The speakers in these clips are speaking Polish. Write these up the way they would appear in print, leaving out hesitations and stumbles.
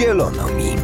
Zielono mi.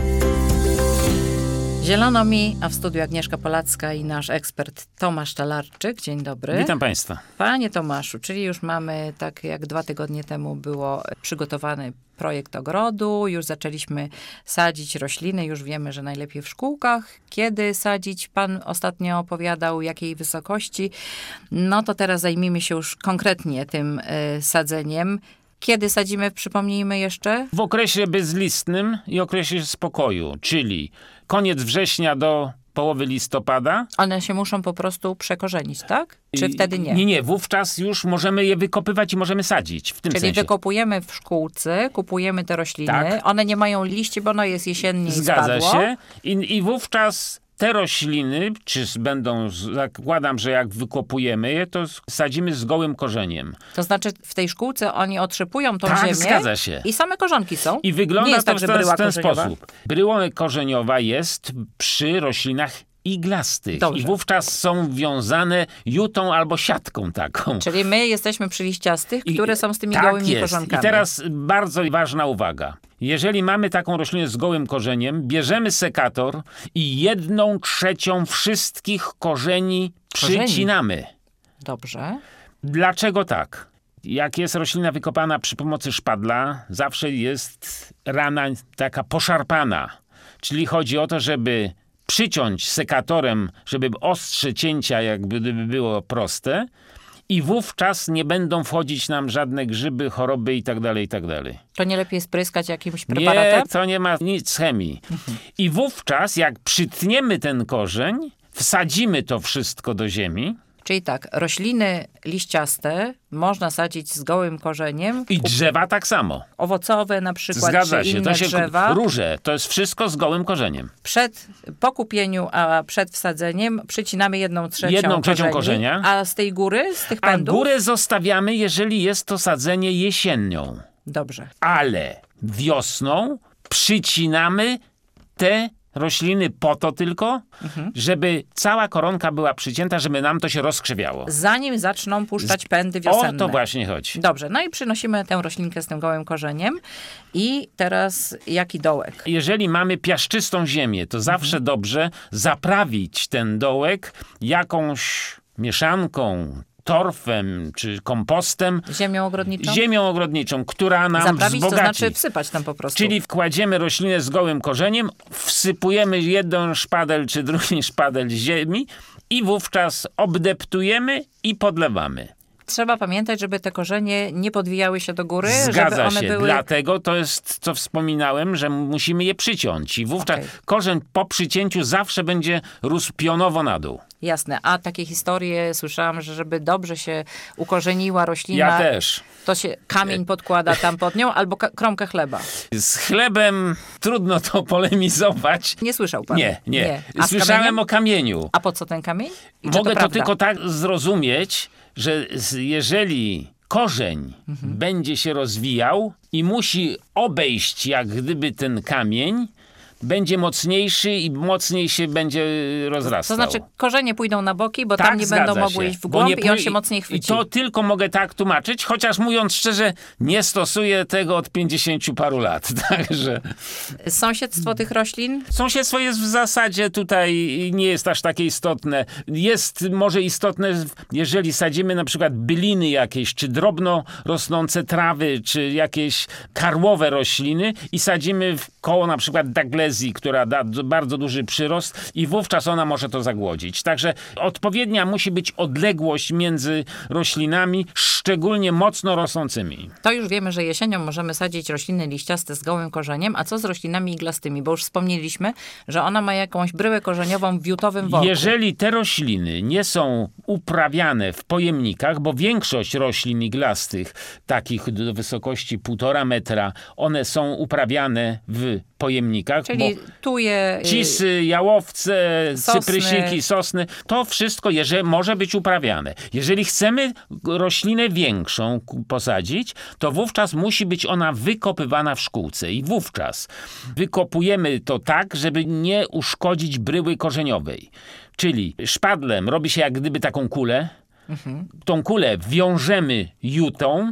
Zielono mi, a w studiu Agnieszka Polacka i nasz ekspert Tomasz Talarczyk. Dzień dobry. Witam Państwa. Panie Tomaszu, czyli już mamy, tak jak 2 tygodnie temu było przygotowany projekt ogrodu, już zaczęliśmy sadzić rośliny, już wiemy, że najlepiej w szkółkach. Kiedy sadzić? Pan ostatnio opowiadał, jakiej wysokości. No to teraz zajmijmy się już konkretnie tym sadzeniem. Kiedy sadzimy, przypomnijmy jeszcze? W okresie bezlistnym i okresie spokoju, czyli koniec września do połowy listopada. One się muszą po prostu przekorzenić, tak? Czy wtedy nie? Nie, wówczas już możemy je wykopywać i możemy sadzić. W tym Czyli sensie. Wykopujemy w szkółce, kupujemy te rośliny. Tak. One nie mają liści, bo ono jest jesiennie i Zgadza spadło. się. I wówczas te rośliny, czy będą, zakładam, że jak wykopujemy je, to sadzimy z gołym korzeniem. To znaczy w tej szkółce oni otrzepują tą Tak, ziemię zgadza się. i same korzonki są. I wygląda nie jest to tak, że w bryła ten korzeniowa. sposób. Bryła korzeniowa jest przy roślinach iglastych. Dobrze. I wówczas są wiązane jutą albo siatką taką. Czyli my jesteśmy przy liściastych, które są z tymi tak gołymi jest. korzonkami. I teraz bardzo ważna uwaga. Jeżeli mamy taką roślinę z gołym korzeniem, bierzemy sekator i 1/3 wszystkich korzeni przycinamy. Dobrze. Dlaczego tak? Jak jest roślina wykopana przy pomocy szpadla, zawsze jest rana taka poszarpana. Czyli chodzi o to, żeby przyciąć sekatorem, żeby ostrze cięcia jakby było proste i wówczas nie będą wchodzić nam żadne grzyby, choroby i tak dalej, i tak dalej. To nie lepiej spryskać jakimś preparatem? Nie, to nie ma nic z chemii. I wówczas jak przytniemy ten korzeń, wsadzimy to wszystko do ziemi. Czyli tak, rośliny liściaste można sadzić z gołym korzeniem. I drzewa tak samo. Owocowe na przykład, Zgadza czy się. inne To się drzewa. róże. To jest wszystko z gołym korzeniem. Po kupieniu, a przed wsadzeniem przycinamy 1/3 1/3 korzenia. A z tej góry, z tych A pędów? górę zostawiamy, jeżeli jest to sadzenie jesienią. Dobrze. Ale wiosną przycinamy te rośliny po to tylko, żeby cała koronka była przycięta, żeby nam to się rozkrzewiało. Zanim zaczną puszczać pędy wiosenne. O to właśnie chodzi. Dobrze, no i przynosimy tę roślinkę z tym gołym korzeniem. I teraz jaki dołek? Jeżeli mamy piaszczystą ziemię, to zawsze dobrze zaprawić ten dołek jakąś mieszanką, torfem czy kompostem. Ziemią ogrodniczą? Która nam Zaprawić wzbogaci. to znaczy wsypać tam po prostu. Czyli kładziemy roślinę z gołym korzeniem, wsypujemy jeden szpadel czy drugi szpadel ziemi i wówczas obdeptujemy i podlewamy. Trzeba pamiętać, żeby te korzenie nie podwijały się do góry, Zgadza żeby one się. były... Dlatego to jest, co wspominałem, że musimy je przyciąć. I wówczas korzeń po przycięciu zawsze będzie rósł pionowo na dół. Jasne. A takie historie słyszałam, że żeby dobrze się ukorzeniła roślina... Ja też. To się kamień podkłada tam pod nią albo kromkę chleba. Z chlebem trudno to polemizować. Nie słyszał pan? Nie. A z Słyszałem kamieniem? o kamieniu. A po co ten kamień? I czy Mogę to prawda? tylko tak zrozumieć, że jeżeli korzeń będzie się rozwijał i musi obejść jak gdyby ten kamień, będzie mocniejszy i mocniej się będzie rozrastał. To znaczy korzenie pójdą na boki, bo Tak, tam nie będą zgadza mogły się. iść w Bo głąb i on się mocniej I chwyci. to tylko mogę tak tłumaczyć, chociaż mówiąc szczerze, nie stosuję tego od 50 paru lat. Także Sąsiedztwo tych roślin? sąsiedztwo jest w zasadzie tutaj nie jest aż takie istotne. Jest może istotne, jeżeli sadzimy na przykład byliny jakieś, czy drobno rosnące trawy, czy jakieś karłowe rośliny i sadzimy koło na przykład daglezji, która da bardzo duży przyrost i wówczas ona może to zagłodzić. Także odpowiednia musi być odległość między roślinami, szczególnie mocno rosnącymi. To już wiemy, że jesienią możemy sadzić rośliny liściaste z gołym korzeniem, a co z roślinami iglastymi? Bo już wspomnieliśmy, że ona ma jakąś bryłę korzeniową w wiutowym worku. Jeżeli te rośliny nie są uprawiane w pojemnikach, bo większość roślin iglastych, takich do wysokości 1,5 metra, one są uprawiane w pojemnikach. Czyli tuje... Cisy, jałowce, sosny. cyprysiki, sosny, to wszystko może być uprawiane. Jeżeli chcemy roślinę większą posadzić, to wówczas musi być ona wykopywana w szkółce i wówczas wykopujemy to tak, żeby nie uszkodzić bryły korzeniowej. Czyli szpadlem robi się jak gdyby taką kulę. Tą kulę wiążemy jutą,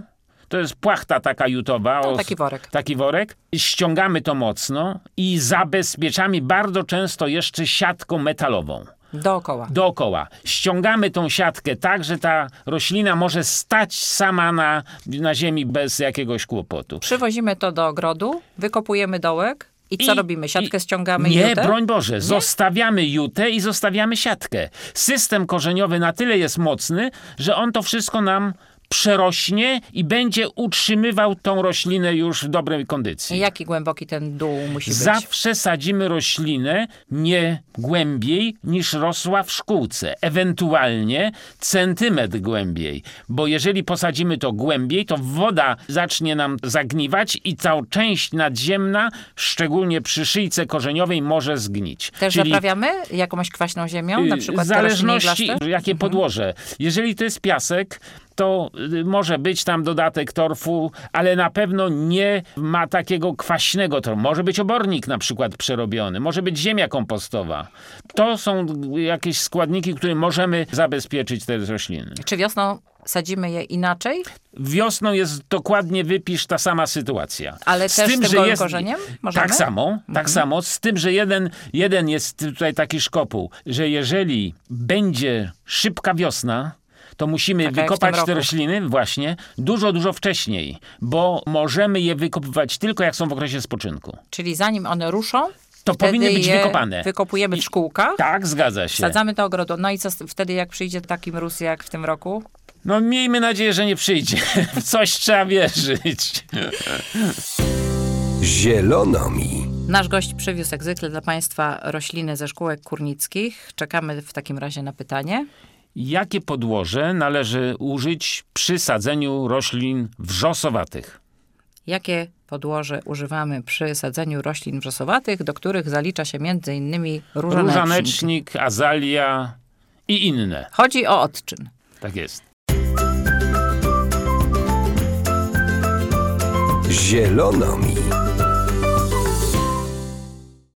to jest płachta taka jutowa. No, taki worek. Taki worek. Ściągamy to mocno i zabezpieczamy bardzo często jeszcze siatką metalową. Dookoła. Ściągamy tą siatkę tak, że ta roślina może stać sama na ziemi bez jakiegoś kłopotu. Przywozimy to do ogrodu, wykopujemy dołek i co robimy? Siatkę ściągamy? Nie, jutę? broń Boże. Nie? Zostawiamy jutę i zostawiamy siatkę. System korzeniowy na tyle jest mocny, że on to wszystko nam przerośnie i będzie utrzymywał tą roślinę już w dobrej kondycji. I jaki głęboki ten dół musi być? Zawsze sadzimy roślinę nie głębiej niż rosła w szkółce. Ewentualnie centymetr głębiej. Bo jeżeli posadzimy to głębiej, to woda zacznie nam zagniwać i cała część nadziemna, szczególnie przy szyjce korzeniowej, może zgnić. Też zaprawiamy jakąś kwaśną ziemią? Na przykład w zależności jakie podłoże. Jeżeli to jest piasek, to może być tam dodatek torfu, ale na pewno nie ma takiego kwaśnego torfu. Może być obornik na przykład przerobiony, może być ziemia kompostowa. To są jakieś składniki, które możemy zabezpieczyć te rośliny. Czy wiosną sadzimy je inaczej? Wiosną jest dokładnie, wypisz, ta sama sytuacja. Ale też z tym gołym korzeniem? Możemy? Tak samo, z tym, że jeden jest tutaj taki szkopuł, że jeżeli będzie szybka wiosna, to musimy wykopać te rośliny właśnie dużo wcześniej, bo możemy je wykopywać tylko jak są w okresie spoczynku. Czyli zanim one ruszą, to powinny być wykopane. Wykopujemy w szkółkach. Tak, zgadza się. Sadzamy to ogrodu. No i co wtedy, jak przyjdzie taki mróz jak w tym roku? No miejmy nadzieję, że nie przyjdzie. W coś trzeba wierzyć. Zielono mi. Nasz gość przywiózł jak zwykle dla Państwa rośliny ze szkółek kurnickich. Czekamy w takim razie na pytanie. Jakie podłoże należy użyć przy sadzeniu roślin wrzosowatych? Jakie podłoże używamy przy sadzeniu roślin wrzosowatych, do których zalicza się m.in. różanecznik, azalia i inne. Chodzi o odczyn. Tak jest. Zielono mi.